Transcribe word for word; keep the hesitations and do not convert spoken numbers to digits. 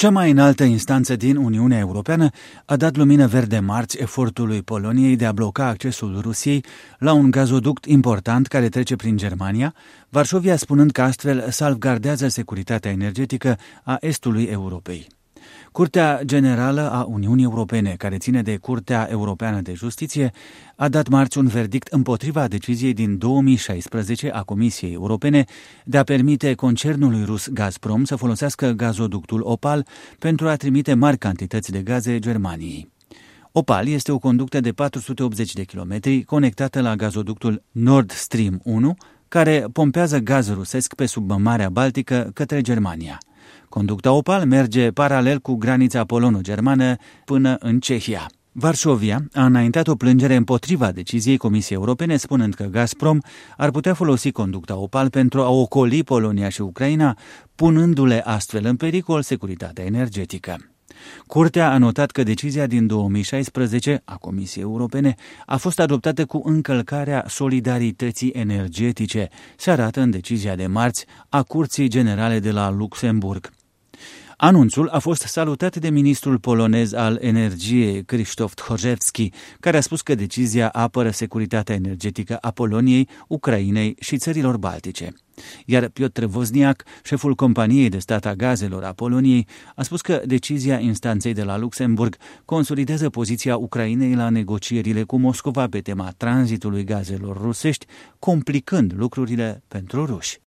Cea mai înaltă instanță din Uniunea Europeană a dat lumină verde marți efortului Poloniei de a bloca accesul Rusiei la un gazoduct important care trece prin Germania, Varșovia spunând că astfel salvgardează securitatea energetică a estului Europei. Curtea Generală a Uniunii Europene, care ține de Curtea Europeană de Justiție, a dat marți un verdict împotriva deciziei din două mii șaisprezece a Comisiei Europene de a permite concernului rus Gazprom să folosească gazoductul Opal pentru a trimite mari cantități de gaze Germaniei. Opal este o conductă de patru sute optzeci de kilometri conectată la gazoductul Nord Stream unu, care pompează gaz rusesc pe sub Marea Baltică către Germania. Conducta Opal merge paralel cu granița polono-germană până în Cehia. Varșovia a înaintat o plângere împotriva deciziei Comisiei Europene, spunând că Gazprom ar putea folosi conducta Opal pentru a ocoli Polonia și Ucraina, punându-le astfel în pericol securitatea energetică. Curtea a notat că decizia din două mii șaisprezece a Comisiei Europene a fost adoptată cu încălcarea solidarității energetice, se arată în decizia de marți a Curții Generale de la Luxemburg. Anunțul a fost salutat de ministrul polonez al energiei, Krzysztof Tchórzewski, care a spus că decizia apără securitatea energetică a Poloniei, Ucrainei și țărilor baltice. Iar Piotr Wozniak, șeful companiei de stat a gazelor a Poloniei, a spus că decizia instanței de la Luxemburg consolidează poziția Ucrainei la negocierile cu Moscova pe tema tranzitului gazelor rusești, complicând lucrurile pentru ruși.